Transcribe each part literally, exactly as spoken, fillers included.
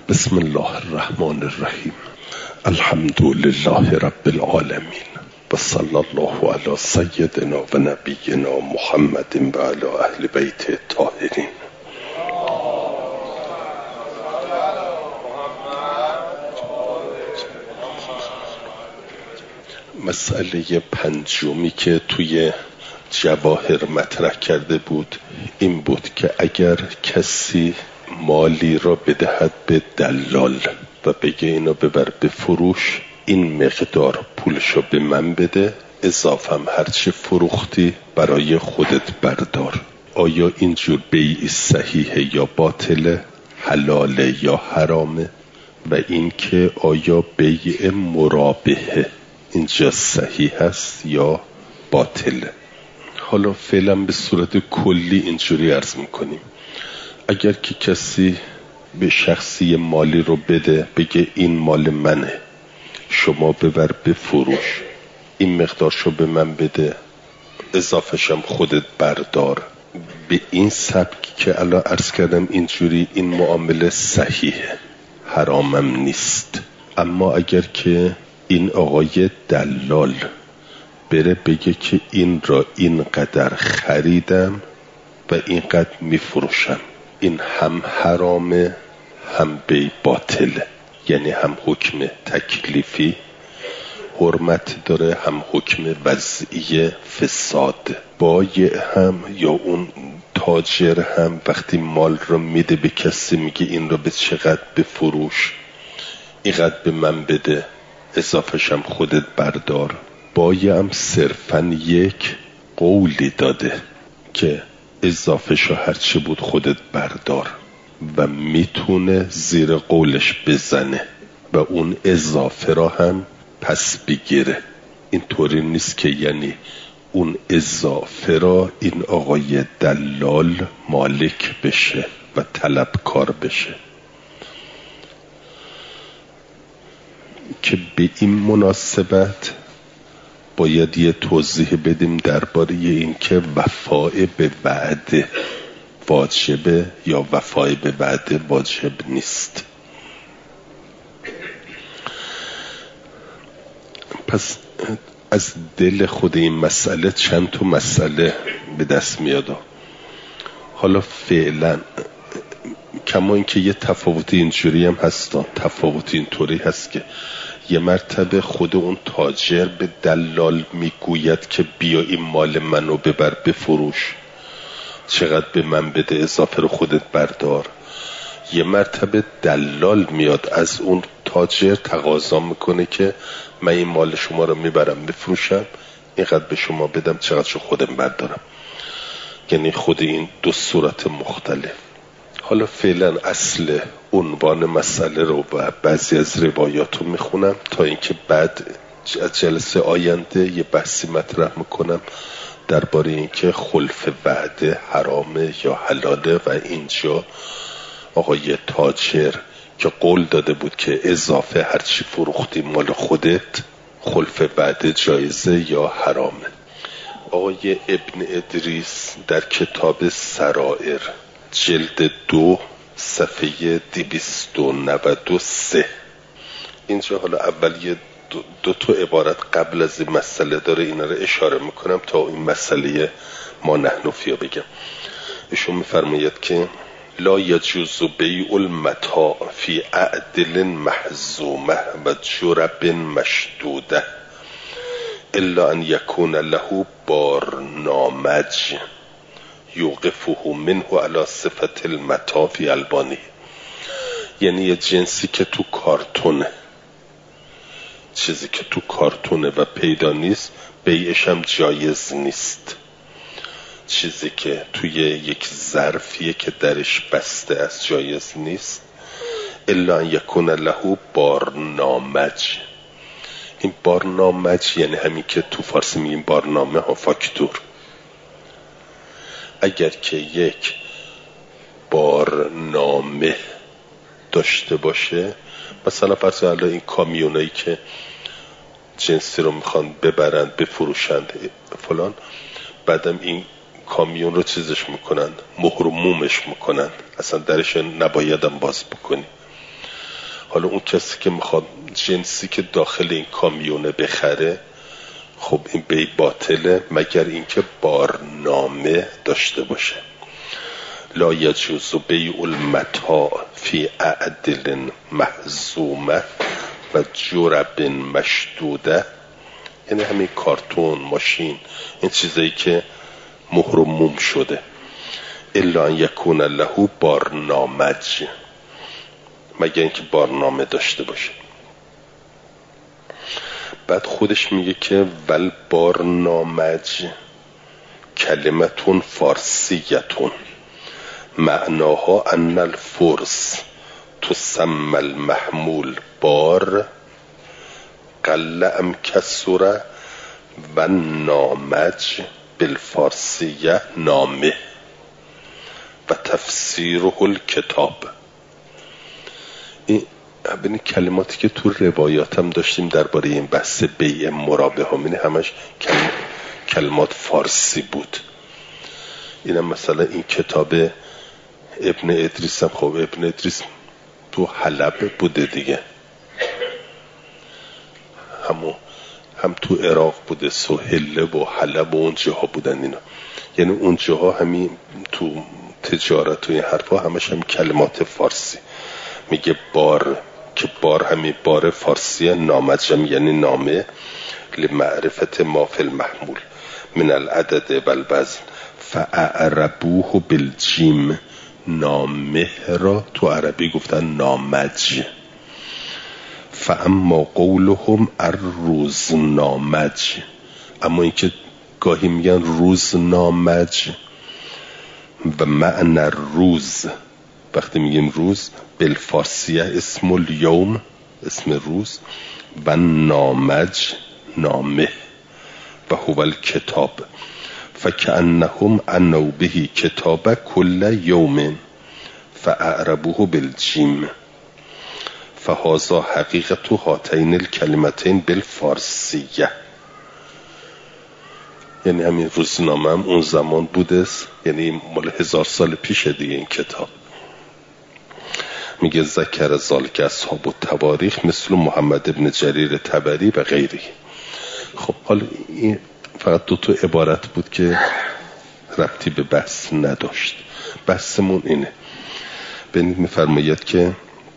بسم الله الرحمن الرحیم. الحمد لله رب العالمین و صلی الله علی سیدنا و نبینا محمد و علی اهل بیت الطاهرین. مسئله پنجمی که توی جواهر مطرح کرده بود این بود که اگر کسی مالی را بدهد به دلال و بگه اینو ببر به فروش، این مقدار پولشو به من بده، اضافم هرچی فروختی برای خودت بردار، آیا اینجور بیع صحیحه یا باطله، حلاله یا حرامه؟ و این که آیا بیع مرابحه اینجا صحیح است یا باطله؟ حالا فعلا به صورت کلی اینجوری عرض میکنیم. اگر که کسی به شخصی مالی رو بده، بگه این مال منه، شما ببر به فروش، این مقدارشو به من بده، اضافهشم خودت بردار، به این سبک که الان عرض کردم اینجوری، این معامله صحیحه، حرامم نیست. اما اگر که این آقای دلال بره بگه که این را اینقدر خریدم و اینقدر میفروشم، این هم حرامه هم بی باطله، یعنی هم حکم تکلیفی حرمت داره هم حکم وضعی فساد. بایع هم یا اون تاجر هم وقتی مال رو میده به کسی، میگه این رو به چقدر بفروش، اینقدر به من بده، اضافهشم خودت بردار. بایع هم صرفا یک قولی داده که اضافهشو هرچی بود خودت بردار و میتونه زیر قولش بزنه و اون اضافه را هم پس بگیره. اینطوری نیست که یعنی اون اضافه را این آقای دلال مالک بشه و طلبکار بشه. که به این مناسبت باید یه توضیح بدیم درباره این که وفای به وعده واجبه یا وفای به وعده واجب نیست. پس از دل خود این مسئله چند تا مسئله به دست میاد. حالا فعلا کما اینکه یه تفاوت اینجوری هم هست، تفاوت اینطوری هست که یه مرتبه خود اون تاجر به دلال میگوید که بیا این مال منو ببر بفروش، چقدر به من بده، اضافه رو خودت بردار. یه مرتبه دلال میاد از اون تاجر تقاضا میکنه که من این مال شما رو میبرم بفروشم، اینقدر به شما بدم، چقدرشو خودم بردارم. یعنی خود این دو صورت مختلف. حالا فعلا اصل عنوان مسئله رو و بعضی از روایات رو میخونم تا اینکه بعد از جلسه آینده یه بحثی مطرح میکنم درباره اینکه خلف وعده حرامه یا حلاله. و اینجا آقای تاجر که قول داده بود که اضافه هرچی فروختی مال خودت، خلف وعده جایزه یا حرامه. آقای ابن ادریس در کتاب سرائر جلد دو صفحه دویست و نود و سه، اینجا حالا اول یه دو, دو تا عبارت قبل از این مسئله داره، اینا رو اشاره میکنم تا این مسئله ما نحن فیها بگم. ایشون میفرماید که لا یجوز بیع المتاع فی اعدل محزومه و جرب مشدوده الا ان یکون له بارنامج یوقفه منه علی صفت المتاع فی البانی. یعنی یه جنسی که تو کارتونه، چیزی که تو کارتونه و پیدا نیست، بیعش هم جایز نیست. چیزی که توی یک ظرفیه که درش بسته است جایز نیست. الا ان یکون له بارنامج. این بارنامج یعنی همین که تو فارسی میگیم بارنامه ها، فاکتور. اگر که یک بارنامه داشته باشه، مثلا فرض الان این کامیونایی که جنسی رو میخوان ببرند بفروشند فلان، بعدم این کامیون رو چیزش میکنن، مهر و مومش میکنن، اصلا درش نبایدم باز بکنی. حالا اون کسی که میخواد جنسی که داخل این کامیونه بخره، خب این بی باطله مگر اینکه بارنامه داشته باشه. لا یجوز بیع المتاع فی اعدل محزومه و جرب مشدوده، یعنی همین کارتون، ماشین، این چیزایی که مهر و موم شده، الا ان یکون له بارنامج، مگر اینکه بارنامه داشته باشه. بعد خودش میگه که ول بارنامج کلمتون فارسیتون معناها ان الفرس تسمى المحمول بار قل ام کسره و نامج بالفارسیه نامه و تفسیره الکتاب. این ببین کلماتی که تو روایات هم داشتیم درباره این بحث بیع مرابحه همین همش کلمات فارسی بود. اینم مثلا این کتاب ابن ادریس هم، خب ابن ادریس تو حلب بوده دیگه، همون هم تو عراق بوده، سهله و حلب و اون جاها بودن اینا، یعنی اون جاها همین تو تجارت و این حرفا همش هم کلمات فارسی. میگه بار که بار همین بار فارسیه، نامجم یعنی نامه، لمعرفت ما فی المحمول من العدد و الوزن فاعربوه بالجیم، نامه را تو عربی گفتن نامج. فاما قولهم الروزنامج، اما اینکه گاهی میگن روزنامج و معنی روز، وقتی میگیم روز بالفارسیه اسم الیوم، اسم روز، و نامج نامه و هو الکتاب فکأنهم عنوا به کتاب کل یوم فاعربوه بالجیم فهذا حقیقت هاتین الکلمتین بالفارسیه. یعنی همین روزنامه هم اون زمان بوده، یعنی مال هزار سال پیشه دیگه این کتاب. میگه ذکر ذالک اصحاب التواریخ مثل محمد ابن جریر طبری و غیری. خب حالا این فقط دو تا عبارت بود که ربطی به بحث نداشت. بحثمون اینه، ببینید میفرماید که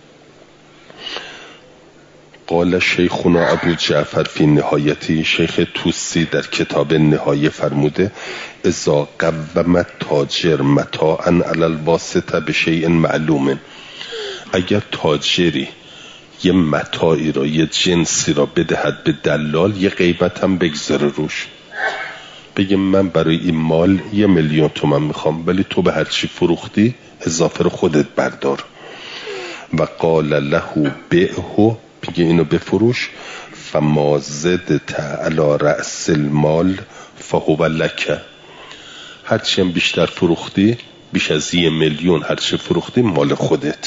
قال شیخنا ابو جعفر فی نهایتی، شیخ توسی در کتاب نهایه فرموده اذا قوم تاجر متاعا علی الواسطه بشیء معلوم، اگر تاجری یه متاعی را، یه جنسی را بدهد به دلال، یه قیمت هم بگذاره روش، بگه من برای این مال یه میلیون تومان میخوام، ولی تو به هر چی فروختی اضافه رو خودت بردار. و قال له بیعه، بگه اینو بفروش، فما زدت علی رأس المال فهو لک، هرچی هم بیشتر فروختی، بیش از یه میلیون هرچی فروختی مال خودت.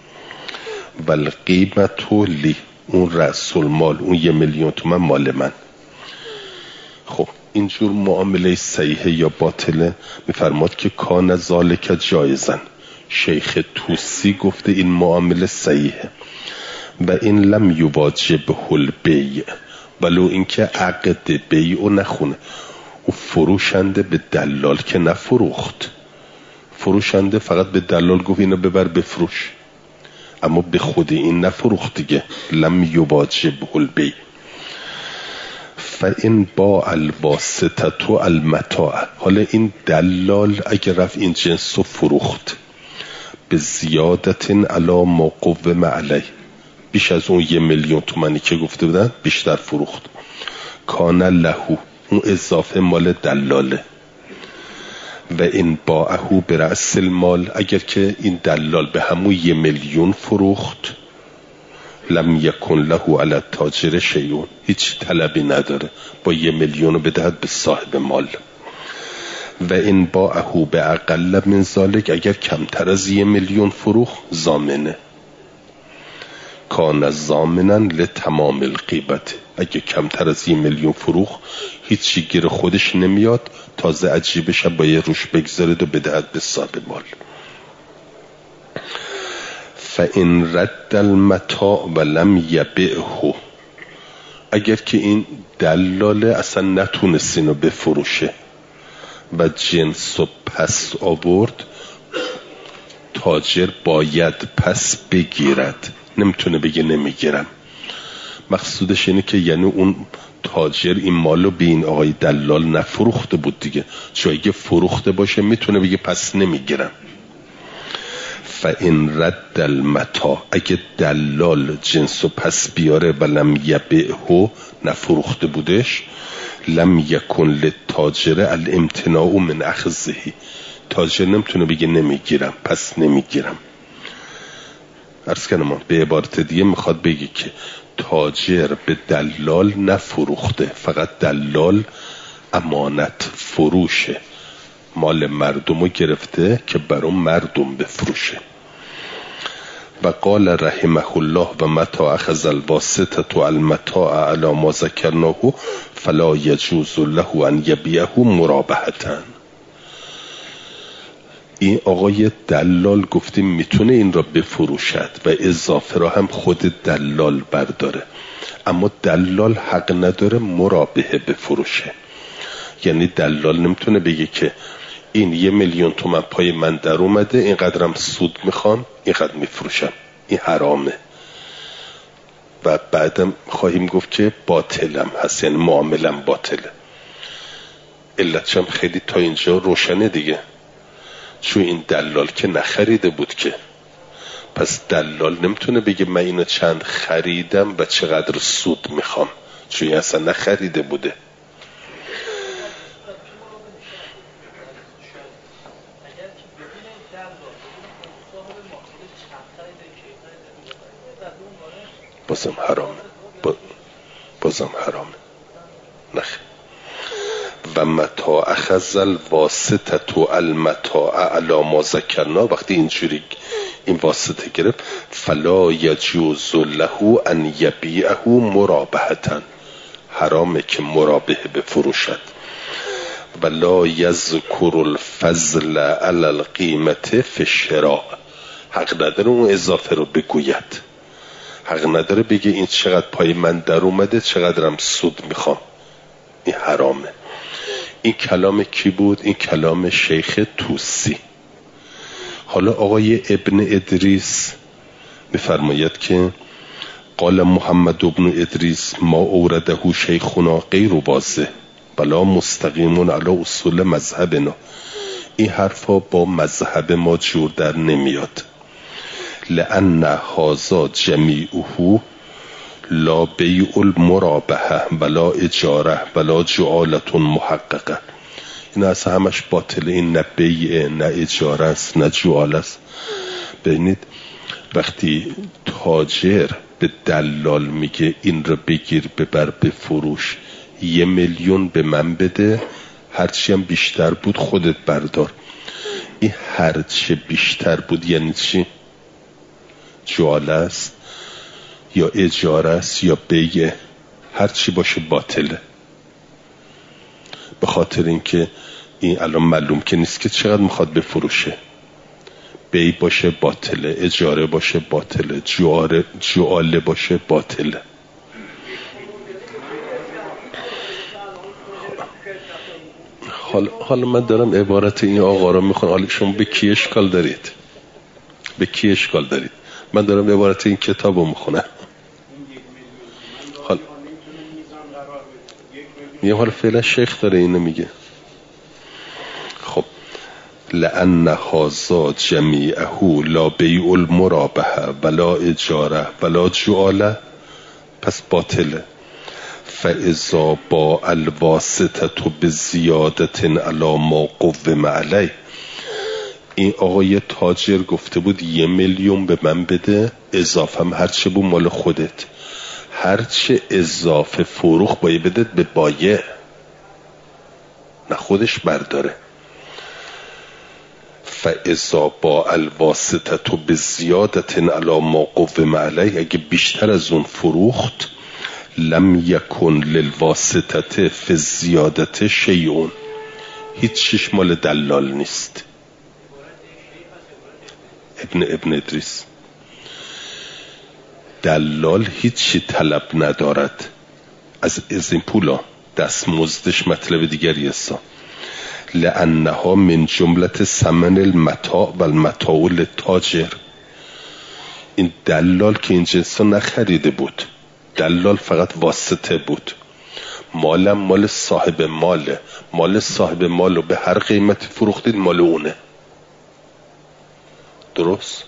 والقیمت لی، اون رأس المال، اون یه میلیون تومان مال من. خب اینجور معامله صحیحه یا باطله؟ میفرماد که کان ذالک جایزن. شیخ توسی گفته این معامله صحیحه. و این لم یواجبه البیع، ولو اینکه عقد بیع نخونه، او فروشنده به دلال که نفروخت، فروشنده فقط به دلال گفت اینو ببر بفروش، اما به خود این نفروخت دیگه. لم یواجبه البیع. فإن باع الواسطة المتاع، حالا این دلال اگر رفت این جنس رو فروخت به زیادت علی ما قوم علیه، بیش از اون یه میلیون تومانی که گفته بودن بیشتر فروخت، کان لهو، اون اضافه مال دلاله. و این باعه برأس المال، اگر که این دلال به همون یه میلیون فروخت، لم یکن له علی التاجر شیئون، هیچ طلبی نداره، با یه میلیون رو بدهد به صاحب مال. و این باعه به اقل من ذالک، اگر کمتر از یه میلیون فروخت ضامنه، کان ضامنا لتمام القیمت، اگه کمتر از یه میلیون فروخت هیچی گیر خودش نمیاد، تازه عجیبش باید روش بگذارد و بدهد به صاحب مال. فإن رد المتاع ولم یبعه، اگر که این دلاله اصلا نتونست اینو بفروشه و جنس رو پس آورد، تاجر باید پس بگیرد، نمیتونه بگه نمیگیرم. مقصودش اینه که یعنی اون تاجر این مالو به این آقای دلال نفروخته بود دیگه، چون اگه فروخته باشه میتونه بگه پس نمیگیرم. فإن رد المتاع، اگه دلال جنسو پس بیاره و لم یبعه، نفروخته بودش، لم یکن للتاجر الامتناع من اخذه، تاجر نمیتونه بگه نمیگیرم پس نمیگیرم. عرض کنم به عبارت دیگه میخواد بگه که تاجر به دلال نفروخته، فقط دلال امانت فروشه، مال مردمو گرفته که برای مردم بفروشه. و قال رحمه الله و متى اخذ الواسطة المتاع على ما ذكرناه فلا يجوز له ان يبيعه مرابحة. این آقای دلال گفتیم میتونه این را بفروشد و اضافه را هم خود دلال برداره، اما دلال حق نداره مرابحه بفروشه. یعنی دلال نمیتونه بگه که این یه میلیون تومن پای من در اومده، اینقدرم سود میخوام اینقدر میفروشم، این حرامه و بعدم خواهیم گفت که باطلم هست، یعنی معاملم باطله. علتش هم خیلی تا اینجا روشنه دیگه، چون این دلال که نخریده بود که، پس دلال نمیتونه بگه من اینو چند خریدم و چقدر سود میخوام، چون این اصلا نخریده بوده. بازم حرامه، بازم حرامه. نخ و متى اخذ الواسطة المتاع على ما ذكرنا، وقتی اینجوری این واسطه گرفت، فلا يجوز له ان يبيعه مرابحة، حرامه که مرابحه بفروشد. ولا يذكر الفضل على القيمة في الشراء، حق نداره اون اضافه رو بگوید، حق نداره بگه این چقدر پای من در اومده چقدرم سود میخوام، این حرامه. این کلام کی بود؟ این کلام شیخ توسی. حالا آقای ابن ادریس میفرماید که قال محمد ابن ادریس ما اورده شیخنا غیر واضح بلا مستقیم علی اصول مذهبنا، این حرفا با مذهب ما جور در نمیاد. لأن هذا جمیعه لا بیع المرابحه ولا اجاره ولا جعالة محققه، این اصلا همش باطله، این نه بیعه نه اجاره است نه جعاله است. ببینید وقتی تاجر به دلال میگه این رو بگیر ببر بفروش، یه میلیون به من بده، هرچی هم بیشتر بود خودت بردار، این هرچی بیشتر بود یعنی چی؟ جعاله است یا اجاره است یا بیعه، هرچی باشه باطله. به خاطر اینکه این الان معلوم که نیست که چقدر میخواد بفروشه، بیع باشه باطله، اجاره باشه باطله، جعاره جعاله باشه باطله. حالا حالا من دارم عبارت این آقا رو میخونم، حالا شما به کی اشکال دارید؟ به کی اشکال دارید؟ من دارم عبارت این کتاب رو میخونم. حالا یه حالا فعلا شیخ داره اینو میگه. خب لأن هذا جمیعه لا بیع المرابحه ولا اجاره ولا جعاله، پس باطله. فاذا با الواسطه بزیادت علی ما قوم علیه، این آقای تاجر گفته بود یه میلیون به من بده، اضافه هم هرچه بود مال خودت، هرچه اضافه فروخ باید بده به بایع، نه خودش برداره. فاذا با الواسطه بزیادت علی ما قوم علیه، اگه بیشتر از اون فروخت، لم یکن للواسطه فی الزیادت شیئون، هیچ چیش مال دلال نیست. ابن ابن ادریس دلال هیچی طلب ندارد از از این پولا، دستمزدش مطلب دیگری است. لانها من جملت ثمن المتاع و المتاع للتاجر. این دلال که این جنسا نخریده بود، دلال فقط واسطه بود. مالم مال صاحب ماله، مال صاحب مالو به هر قیمتی فروختید مال اونه. درست؟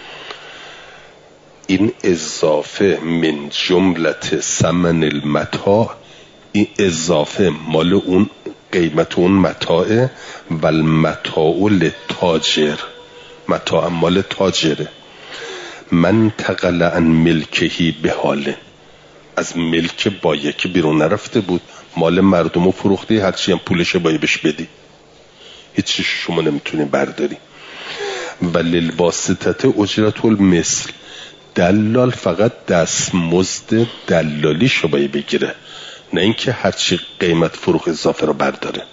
این اضافه من جملت ثمن المتاع، این اضافه مال اون قیمت اون متاع و المتاع للتاجر، متاع مال تاجره. من تقل عن ملکهی به حاله، از ملک بایه که بیرون نرفته بود، مال مردمو فروختی، هرچی هم پولش بایه بهش بدی، هیچی شما نمیتونی برداری. و للواسطه اجرت المثل، دلال فقط دستمزد دلالی شو بایه بگیره، نه اینکه هرچی قیمت فروخ اضافه رو برداره.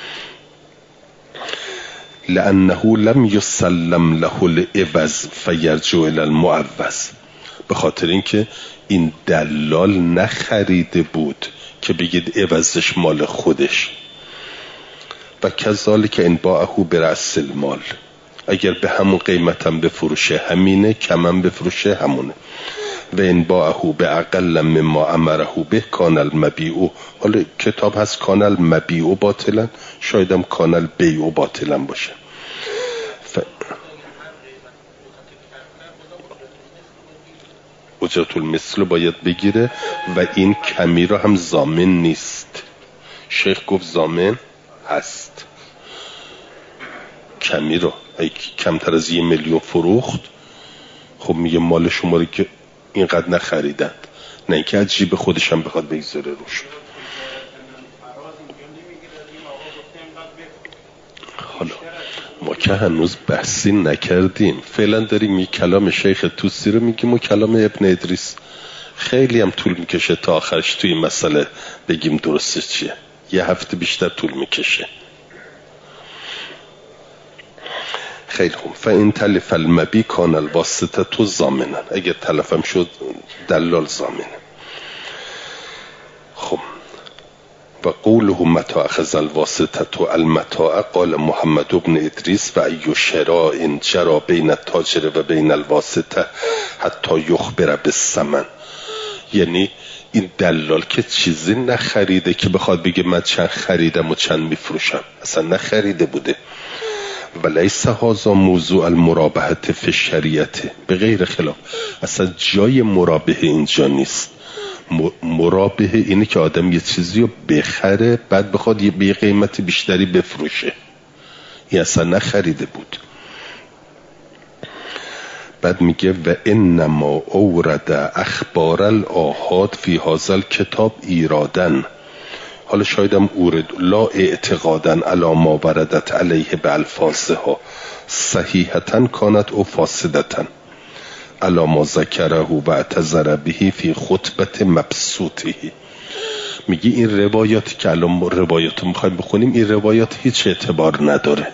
لانه لم یسلم له العوض فیرجع الی المعوض، به خاطر اینکه این دلال نخریده بود که بگید عوضش مال خودش. و کذالک ان باعه برأس المال، اگر به همون قیمتم بفروشه همینه، کمم بفروشه همونه. و ان باعه به اقل مما امره به کان المبیع، حالا کتاب هست کان المبیع باطلا، شایدم کان البیع باطلا باشه. ف... اجرت المثل باید بگیره و این کمی رو هم ضامن نیست. شیخ گفت ضامن هست، کمی رو اگه کمتر از یه میلیون فروخت، خب میگه مال شما رو که اینقدر نخریدند، نه اینکه از جیب خودش هم بخواد بگذاره روش. حالا ما که هنوز بحثی نکردیم، فعلا داریم یک کلام شیخ توسی رو میگیم و کلام ابن ادریس. خیلی هم طول میکشه تا آخرش توی این مسئله بگیم درستش چیه، یه هفته بیشتر طول میکشه. خیلی خوب. فإن تلف المبی کان الواسطه تو ضامنا، اگر تلفم شد دلال ضامنه. خب و قوله متى اخذ الواسطه المتاع قال محمد بن ادریس و ای شراء جرى بین التاجر و بین الواسطه حتی یخبر بالثمن. یعنی این دلال که چیزی نخریده که بخواد بگه من چند خریدم و چند میفروشم، اصلا نخریده بوده. ولیس هذا موضوع المرابحه فی الشریعه به غیر خلاف، اصلا جای مرابحه اینجا نیست. مرابحه اینه که آدم یه چیزی رو بخره بعد بخواد یه به قیمت بیشتری بفروشه، این اصلا نخریده بود. بعد میگه و انما اورد اخبار الاحاد فی هذا الکتاب ایرادن، حالا شایدم اورد لا اعتقادن علی ما وردت علیه بالفاظها صحیحتن کانت او فاسدتن علی ما ذکره و اعتذر به فی خطبت مبسوطه. میگی این روایاتی که الان روایات رو میخوایم بخونیم، این روایات هیچ اعتبار نداره،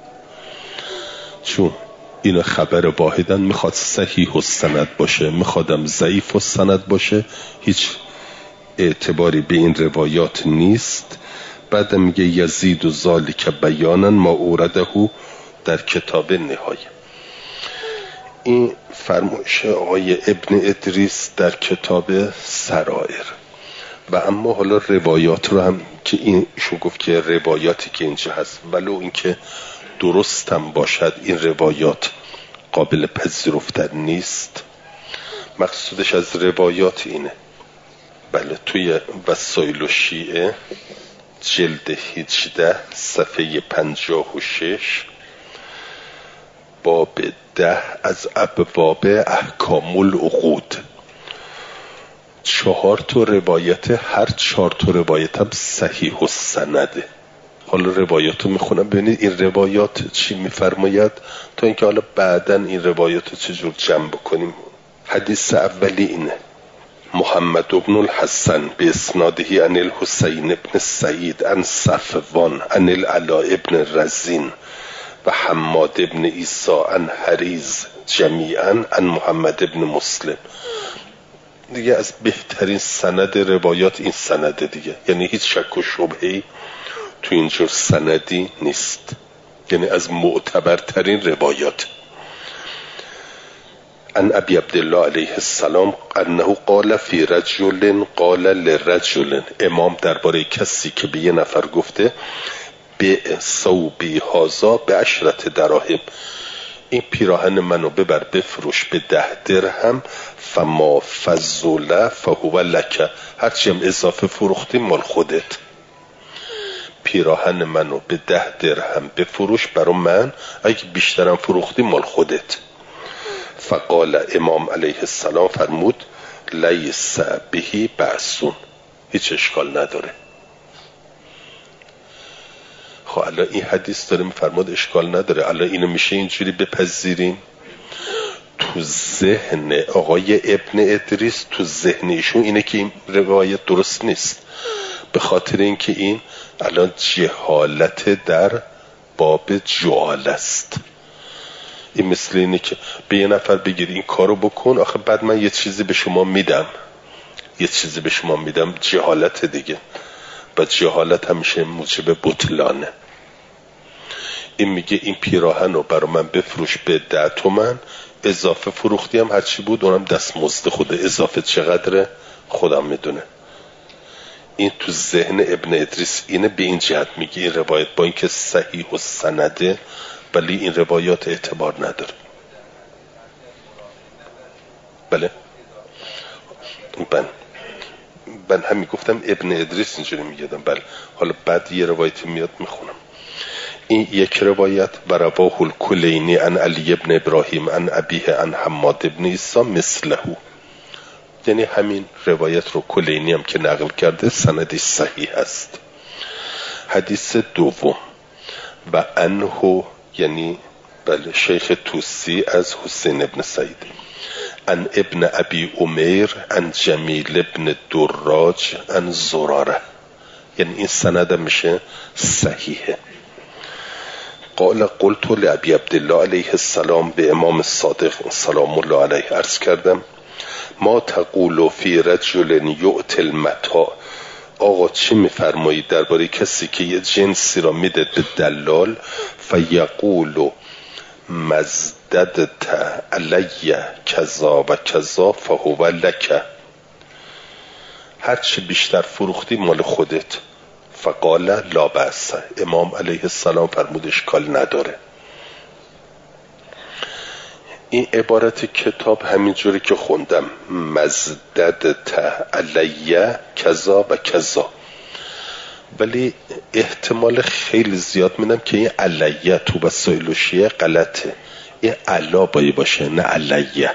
چون این خبر واحدن، میخواد صحیح السند باشه میخوادم ضعیف السند باشه، هیچ اعتباری به این روایات نیست. بعد میگه یزید و ذالک بیانا ما اورده در کتاب نهایه. این فرمایش آقای ابن ادریس در کتاب سرائر. و اما حالا روایات رو هم که این شو گفت که روایاتی که اینجا هست ولو اینکه درستم باشد این روایات قابل پذیرفتن نیست. مقصودش از روایات اینه، بله توی وسایل و شیعه جلد هجده صفحه پنجاه و شش باب ده از ابواب احکام العقود، چهار تا روایت، هر چهار تا روایت هم صحیح السنده. حالا روایات رو میخونم ببینید این روایات چی میفرماید تا اینکه حالا بعداً این روایات رو چجور جمع بکنیم. حدیث اولی اینه: محمد بن الحسن به اسناده عن الحسین ابن سعید عن صفوان عن العلاء ابن رزین و حماد ابن عیسی عن حریز جمیعا عن محمد ابن مسلم. دیگه از بهترین سند روایات این سنده دیگه، یعنی هیچ شک و شبهه‌ای تو اینجور سندی نیست، یعنی از معتبرترین روایات. ان ابی عبدالله علیه السلام انه قال فی رجل قال لرجل، امام درباره کسی که به یه نفر گفته به ثوبی هذا به عشرت دراهم، این پیراهن منو ببر بفروش به ده درهم، فما فضل فهو لک، هرچی هم اضافه فروختی مال خودت. پیراهن منو به ده درهم بفروش برای من، اگه بیشترم فروختی مال خودت. فقال امام علیه السلام فرمود لیس بهی بأسون، هیچ اشکال نداره. خب الان این حدیث داره میفرماد اشکال نداره، الان اینو میشه اینجوری بپذیریم؟ تو ذهن آقای ابن ادریس، تو ذهن ایشون اینه که این روایت درست نیست، به خاطر اینکه این الان جهالت در باب جعال است. این مثل اینه که به یه نفر بگیر این کارو بکن، آخه بعد من یه چیزی به شما میدم، یه چیزی به شما میدم، جهالت دیگه. و جهالت همیشه موجب بطلانه. این میگه این پیراهن رو برای من بفروش به ده تومن، اضافه فروختی هم هرچی بود اونم دست مزد خوده، اضافه چقدره خودم میدونه. این تو ذهن ابن ادریس اینه، به این جهت میگه این روایت با اینکه صحیح و سنده ولی این روایات اعتبار نداره. بله من من همین گفتم ابن ادریس اینجوری میگیدم. بله حالا بعد یه روایتی میاد میخونم. این یک روایت و رواه الکلینی عن علی ابن ابراهیم عن ابیه عن حماد ابن عیسی مثله، یعنی همین روایت رو کلینی هم که نقل کرده سندی صحیح است. حدیث دوم و انهو، یعنی بله شیخ توسی از حسین ابن سعید ان ابن ابی امیر ان جمیل ابن دراج ان زراره، یعنی این سند میشه صحیحه. قال قلت لابی عبدالله علیه السلام، به امام صادق سلام الله علیه عرض کردم ما تقول فی رجل یؤتی المتاع، آقا چی میفرمایید درباره کسی که یه جنسی را میده به دلال، فیقول مزددت علی کذا و کذا فهو لک، هرچی بیشتر فروختی مال خودت. فقال لا بأس، امام علیه السلام فرمود اشکال نداره. این عبارت کتاب همینجوری که خوندم مزددت علی کذا و کذا، ولی احتمال خیلی زیاد میدم که این علیه تو وسایل و شیعه غلطه، این علا باید باشه نه علیه.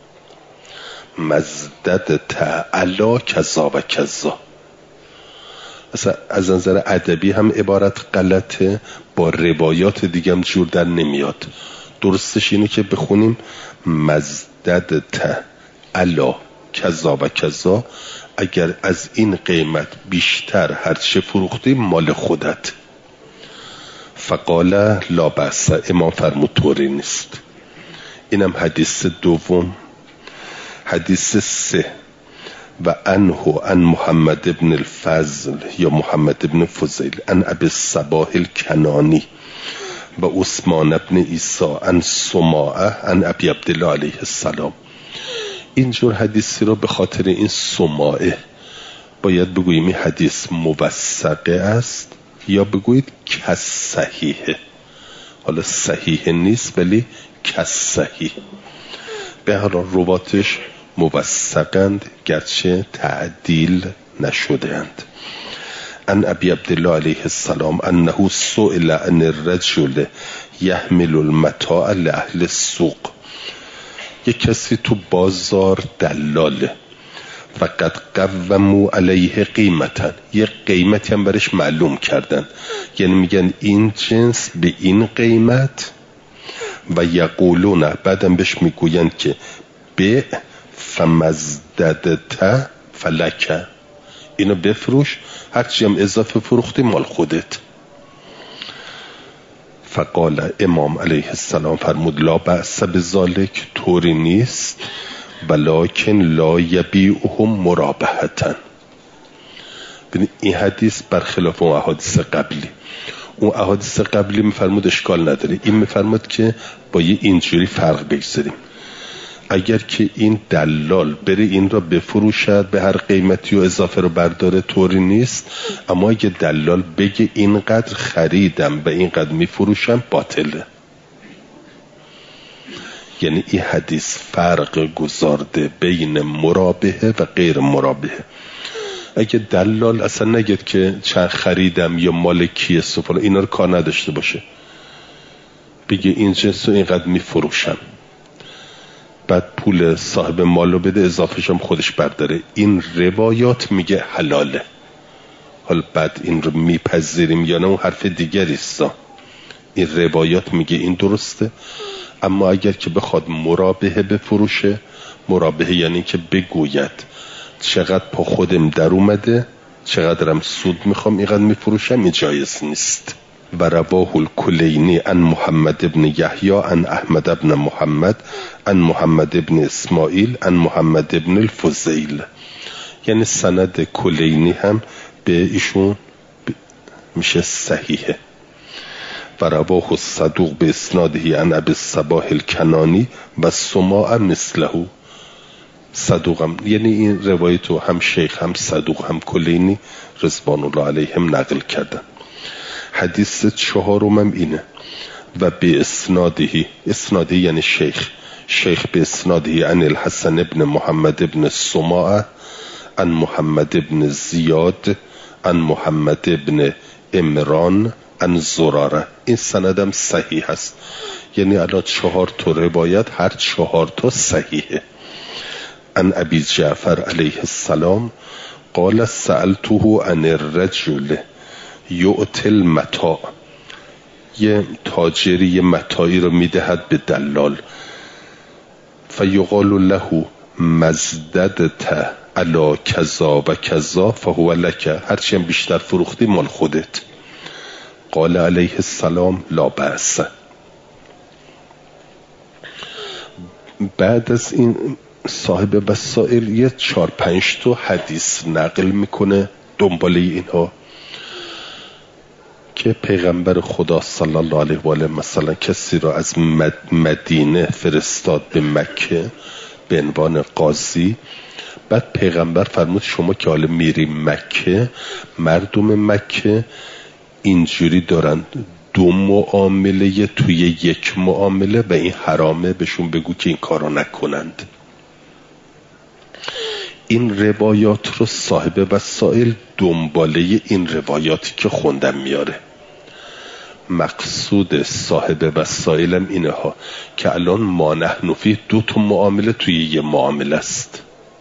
مزددت علا کذا و کذا، اصلا از نظر ادبی هم عبارت غلطه، با روایات دیگه هم جور در نمیاد. درستش اینه که بخونیم مزددت علا کذا و کذا، اگر از این قیمت بیشتر هرچه فروختی مال خودت. فقال لا بأس، امام فرمود طوری نیست. اینم حدیث دوم. حدیث سه و انهو ان محمد ابن الفضل یا محمد ابن فضیل ان ابی الصباح الکنانی و عثمان ابن عیسی ان سماعه ان ابی عبدالله علیه السلام. اینجور حدیثی رو به خاطر این سماعه باید بگوییم این حدیث موثقه است یا بگویید کس صحیحه. حالا صحیح نیست ولی کس صحیح، به حال رواتش موثقند گرچه تعدیل نشده‌اند. ان ابی عبدالله علیه السلام انه سئل عن الرجل یحمل المتاع لأهل السوق، یک کسی تو بازار دلاله و قد قوموا علیه قیمتا، یک قیمتی هم برش معلوم کردن، یعنی میگن این جنس به این قیمت، و یقولون بعدم بهش میگوین که به فمزددت فلک، اینو بفروش هرچی هم اضافه فروختی مال خودت. فقال امام علیه السلام فرمود لا بأس بذالک، طوری نیست. ولکن لا یبیعهم مرابحة. ببین این حدیث برخلاف اون احادیث قبلی، اون احادیث قبلی میفرمود اشکال نداره، این میفرمود که با یه اینجوری فرق بگذاریم. اگر که این دلال بره این را بفروشد به هر قیمتی و اضافه رو برداره طوری نیست، اما اگه دلال بگه اینقدر خریدم و اینقدر میفروشم باطله. یعنی این حدیث فرق گذارده بین مرابحه و غیر مرابحه. اگه دلال اصلا نگید که چند خریدم یا مال کیه سفلا، اینا رو کار نداشته باشه، بگه این جنس رو اینقدر میفروشم، بعد پول صاحب مال رو بده اضافهش هم خودش برداره، این روایات میگه حلاله. حالا بعد این رو میپذیریم یا نه اون حرف دیگری است. این روایات میگه این درسته. اما اگر که بخواد مرابحه بفروشه، مرابحه یعنی که بگوید چقدر پا خودم در اومده، چقدرم سود میخوام، اینقدر میفروشم، این جایز نیست. و رواه الکلینی عن محمد ابن یحیی عن احمد ابن محمد عن محمد ابن اسماعیل عن محمد ابن الفضیل. یعنی سند کلینی هم به ایشون میشه صحیحه. و رواه الصدوق به اسناده عن ابی الصباح الکنانی و سماع مثله. صدوقم یعنی این روایتو هم شیخ هم صدوق هم کلینی رضوان الله علیهم نقل کردن. حدیث چهارم هم اینه. و به اسناده، اسناده یعنی شیخ، شیخ به اسناده عن الحسن ابن محمد ابن سماع عن محمد ابن زیاد عن محمد ابن عمران عن زراره. این سندم صحیح است. یعنی الان چهار تا روایت، هر چهار تا صحیحه. عن ابی جعفر علیه السلام قال سألته عن الرجل یؤتی المتاع. یه تاجری یه متاعی رو میدهد به دلال، فیقال له مزددت علی کذا و کذا فهو لک. هرچی هم بیشتر فروختی مال خودت. قال علیه السلام لا بأس. بعد از این صاحب وسائل یه چار پنج تا حدیث نقل میکنه دنباله اینها که پیغمبر خدا صلی الله علیه و آله مثلا کسی را از مدینه فرستاد به مکه به عنوان قاضی. بعد پیغمبر فرمود شما که حالا میری مکه، مردم مکه اینجوری دارن دو معامله توی یک معامله و این حرامه، بهشون بگو که این کارا نکنند. این روایات رو صاحب وسائل دنباله این روایاتی که خوندم میاره. مقصود صاحب وسائل هم اینه ها که الان ما نحن فی دو تا معامله توی یه معامله است.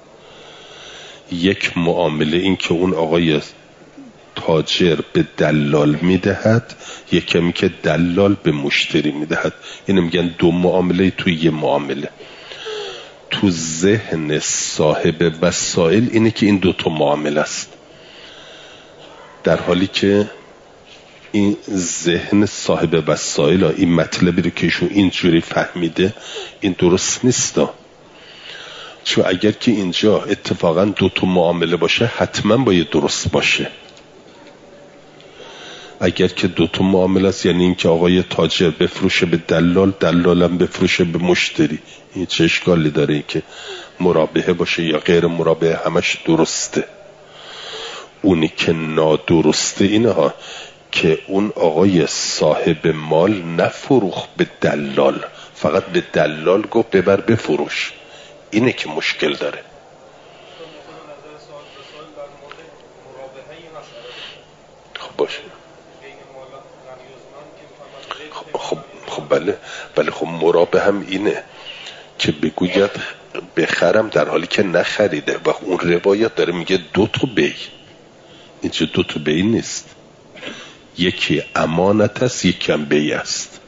یک معامله این که اون آقای تاجر به دلال میدهد، یکمی که دلال به مشتری میدهد. اینو میگن دو معامله توی یه معامله. تو ذهن صاحب وسائل اینه که این دوتا معامله است، در حالی که این ذهن صاحب وسائل این مطلبی رو که ایشون اینجوری فهمیده این درست نیست. چون اگر که اینجا اتفاقا دوتا معامله باشه حتما باید درست باشه. اگر که دوتا معامله است یعنی این که آقای تاجر بفروشه به دلال، دلالم بفروشه به مشتری، این چه اشکالی داره این که مرابحه باشه یا غیر مرابحه، همش درسته. اونی که نادرسته اینه ها که اون آقای صاحب مال نفروخ به دلال، فقط به دلال گفت ببر بفروش، اینه که مشکل داره. خب باشه خب خب بله بله خب مرابحه هم اینه که بگوید بخرم در حالی که نخریده و اون روایت داره میگه دو تا بی. اینجا دو تا بی نیست، یکی امانت است یکی هم بی است.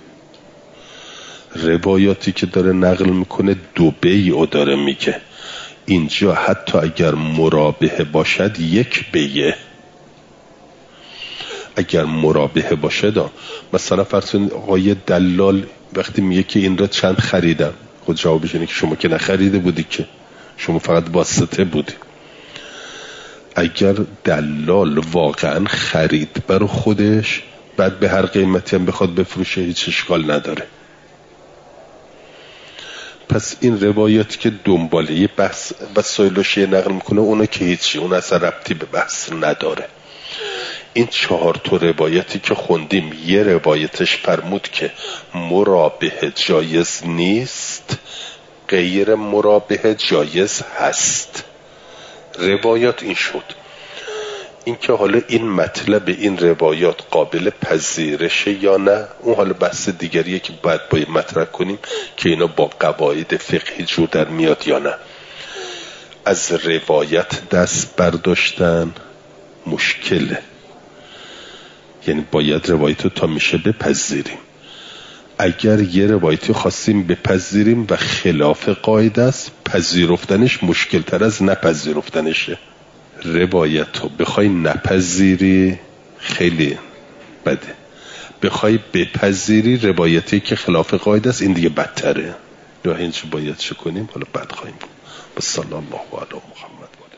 روایاتی که داره نقل میکنه دو بی او داره میگه. اینجا حتی اگر مرابحه باشد یک بیه. اگر مرابحه باشه دا مثلا فرض کنید آقای دلال وقتی میگه که این را چند خریدم، خود جوابش اینه که شما که نخریده بودی، که شما فقط واسطه بودی. اگر دلال واقعا خرید برای خودش بعد به هر قیمتی هم بخواد بفروشه هیچ اشکال نداره. پس این روایاتی که دنباله بحث وسایل و شیء نقل میکنه اونا که هیچی، اون اصلا ربطی به بحث نداره. این چهار تا روایتی که خوندیم یه روایتش فرمود که مرابحه جایز نیست، غیر مرابحه جایز هست. روایات این شد. این که حالا این مطلب این روایات قابل پذیرشه یا نه اون حالا بحث دیگریه که باید باید مطرح کنیم که اینا با قواعد فقهی جور در میاد یا نه. از روایت دست برداشتن مشکله، یعنی باید روایت رو تا میشه بپذیریم. اگر یه روایتی خواستیم بپذیریم و خلاف قاعده است پذیرفتنش مشکل تر از نپذیرفتنشه. روایت رو بخوای نپذیری خیلی بده، بخوای بپذیری روایتی که خلاف قاعده است این دیگه بدتره. یا اینچه باید چه کنیم حالا بعد خواهیم. بسم الله علی محمد.